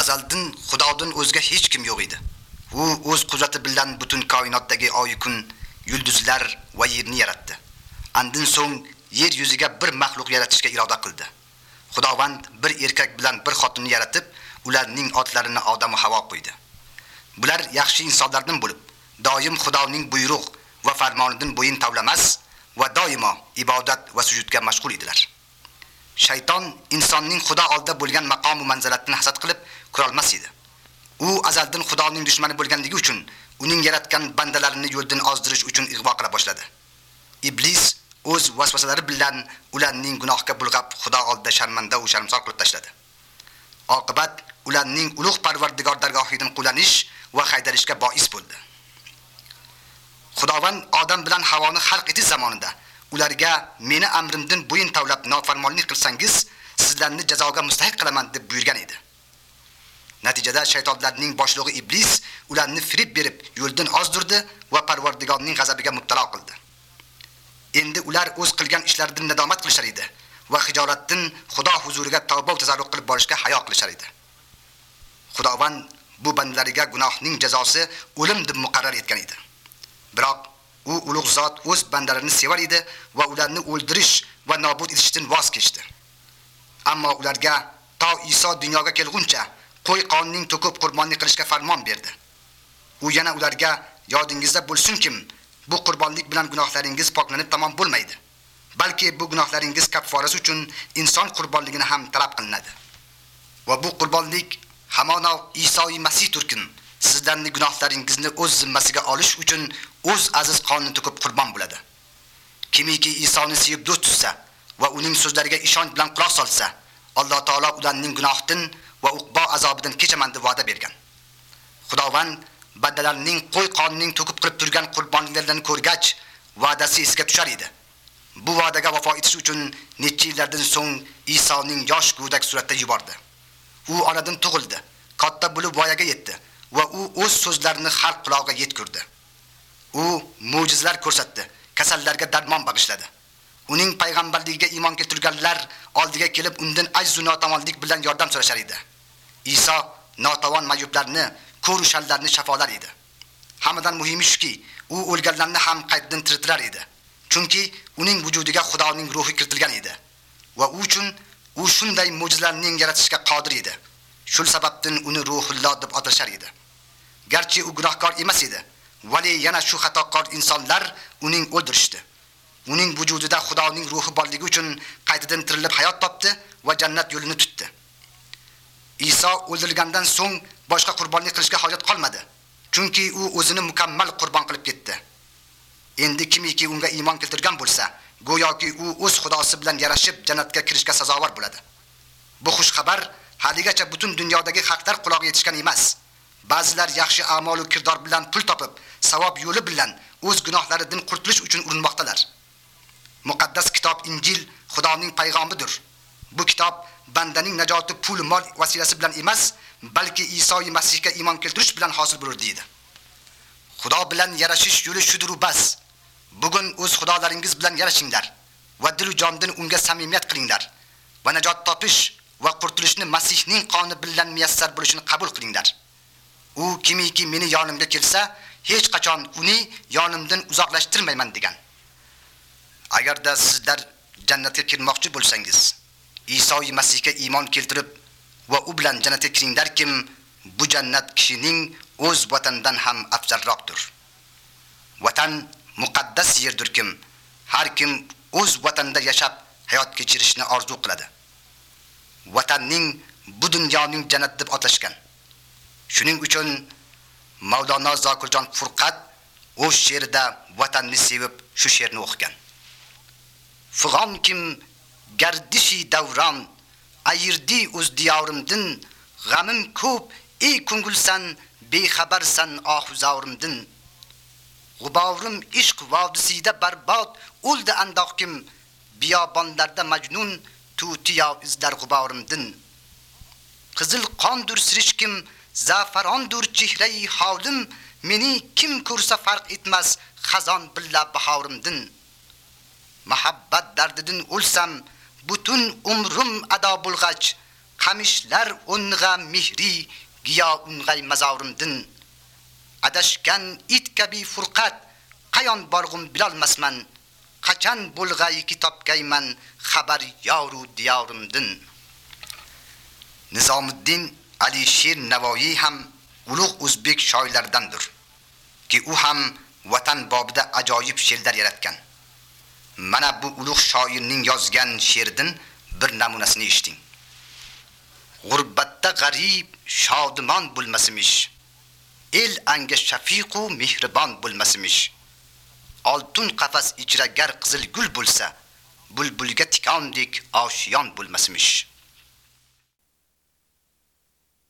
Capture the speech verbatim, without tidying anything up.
Azaldan Xudodan o'zga hech kim yo'q edi. U o'z qudrati bilan butun koinotdagi oy kun, yulduzlar va yerni yaratdi. Andan so'ng yer yuziga bir maxluq yaratishga iroda qildi. Xudovand bir erkak bilan bir xotinni yaratib, ularning otlarini Odam va Havo qo'ydi. Bular yaxshi insonlardan bo'lib, doim Xudoning buyruq va farmonidan bo'yin tovlamas va doimo ibodat va sujudga mashg'ul edilar. Shayton insonning Xudo oldida bo'lgan maqom va manzilatini hasad qilib ko'ra olmas edi. U azaldan Xudoning dushmani bo'lganligi uchun uning yaratgan bandalarini yo'ldan ozdirish uchun ig'vo qila boshladi. Iblis o'z vasvasalari bilan ularning gunohga bulg'ab Xudo oldida sharmanda va sharmsor qilib tashladi. Oqibat ularning ulug' Parvardigor dargohidan qulanish va haydalishga bois bo'ldi. Xudovand Odam bilan Havoni xalq etish zamonida ularga meni amrimdan bo'yin tovlab nofarmonlik qilsangiz, sizlarni jazoga mustahiq qilaman deb buyurgan edi. Natijada shaytonlarning boshlig'i Iblis ularni firib berib, yo'ldan ozdirdi va Parvardigorning g'azabiga mubtalo qildi. Endi ular o'z qilgan ishlaridan nadomat qilishar edi va hijolatdan Xudo huzuriga tavba va tazarruq qilib borishga hayo qilishar edi. Xudovand bu bandalariga gunohning jazosi o'lim deb muqarrar etgan edi. Biroq u ulug' zot o'z bandalarini sevar edi va ularni o'ldirish va nobud etishdan voz kechdi. Ammo ularga to Iso dunyoga kelguncha qo'y qonining to'kib qurbonlik qilishga farmon berdi. U yana ularga yodingizda bo'lsin-kim, bu qurbonlik bilan gunohlaringiz poklanib tamom bo'lmaydi. Balki bu gunohlaringiz kafforasi uchun inson qurbonligini ham talab qilinadi. Va bu qurbonlik hamon Iso Masih turkin sizlarning gunohlaringizni o'z zimmasiga olish uchun o'z aziz qonini to'kib qurbon bo'ladi. Kimiki Isoni sevib do'st tutsa va uning so'zlariga ishonch bilan quloq solsa, Alloh taolo ularning gunohidan va uqbo azobidan kechaman deb va'da bergan. Xudovand bandalarning qo'y qonining to'kib qilib turgan qurbonliklarini ko'rgach, va'dasi esiga tushar edi. Bu va'daga vafo etish uchun necha yillardan so'ng Isoning yosh go'dak suratda yubordi. U onadan tug'ildi, katta bo'lib voyaga yetdi va u o'z so'zlarini xalq qulog'iga yetkirdi. U mo'jizalar ko'rsatdi, kasallarga darmon bag'ishladi. Uning payg'ambarligiga iymon keltirganlar oldiga kelib undan ajz va notomonlik bilan yordam so'rashar edi. Iso notavon mayublarni, ko'rishallarni shafolar edi. Hammadan muhimi shuki, u o'lganlarni ham qaytadan tiriltirar edi. Chunki uning vujudiga Xudoning ruhi kiritilgan edi va u uchun u shunday mo'jizalarni yaratishga qodir edi. Shu sababdan uni Ruhulloh deb atashar edi. Garchi u gunohkor emas edi, vali yana shu xatokor insonlar uning o'ldirishdi. Uning vujudida Xudoning ruhi borligi uchun qaytadan tirilib hayot topdi va jannat yo'lini tutdi. Iso o'ldirilgandan so'ng boshqa qurbonlik qilishga hojat qolmadi, chunki u o'zini mukammal qurbon qilib ketdi. Endi kimiki unga iymon keltirgan bo'lsa, go'yoki u o'z Xudosi bilan yarashib jannatga kirishga sazovor bo'ladi. Bu xush xabar haligacha butun dunyodagi xalqlar quloqiga yetishgan emas. Ba'zilar yaxshi a'mol va kirdor bilan pul topib, savob yo'li bilan o'z gunohlaridan qurtulish uchun urinmoqdalar. Muqaddas kitob Injil Xudoning payg'amidir. Bu kitob bandaning najoti pul mol vasilasi bilan emas, balki Iso Masihga iymon keltirish bilan hosil bo'lur deydi. Xudo bilan yarashish yo'li shudir bas. Bugun o'z xudolaringiz bilan yarashinglar va dil va jondan unga samimiyat qilinglar va najot topish va qurtulishni Masihning qoni bilan muyassar bo'lishini qabul qilinglar. U kimiki meni yonimga kelsa, hech qachon uni yonimdan uzoqlashtirmayman degan. Agarda sizlar jannatga kirmoqchi bo'lsangiz, Iso Masihga iymon keltirib va u bilan jannatga kiringlarkim, bu jannat kishining o'z vatanidan ham afzalroqdir. Vatan muqaddas yerdirkim, har kim o'z vatanida yashab hayot kechirishni orzu qiladi. Vatanning bu dunyoning jannat deb atashgan. Shuning uchun Mavlono Zokirjon Furqat o'z she'rida vatanni sevib shu she'rni o'qigan. Fig'on kim gardishi davron ayirdi o'z diyorimdan, g'amim ko'p ey ko'ngilsan, bexabarsan ohuzavrimdan. G'uborim ishq vodisida barbod o'ldi andoqkim, biyobonlarda majnun tutiyo izlar g'uborimdan. Qizil qondur sirishkim, zafarondur chehrai holim, meni kim ko'rsa farq etmas xazon billa bahorimdan. Muhabbat dardidan o'lsam, butun umrim ado bo'lg'ach, qamishlar o'ng'a mehri giyo ung'ay mazorimdin. Adashgan it kabi furqat qayon borg'um bilolmasman. Qachon bo'lg'ay kitobgayman xabar yoru diyorimdin. Nizomiddin Alisher Navoiy ham ulug' o'zbek shoirlaridandir, ki u ham vatan bobida ajoyib she'rlar yaratgan. Mana bu ulug' shoirning yozgan she'ridan bir namunasini eshiting. G'urbatda g'arib shodimon bo'lmasimish, el anga shafiq u mehribon bo'lmasimish. Oltun qafas ichra gar qizil gul bo'lsa, bulbulga tikondek oshiyon bo'lmasimish.